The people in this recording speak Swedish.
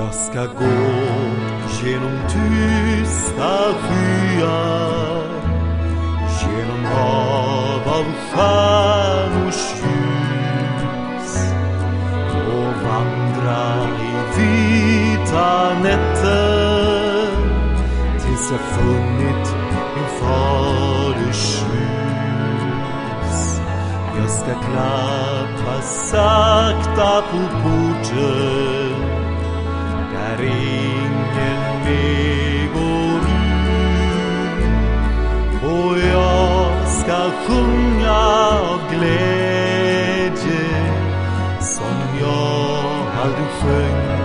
Jag ska gå genom tysta skyar, genom hav av stjärnors ljus, och vandra i vita nätter tills jag funnit min faders hus. Jag ska klappa sakta på porten där ingen mer går ut, och jag ska sjunga av glädje som jag aldrig sjöng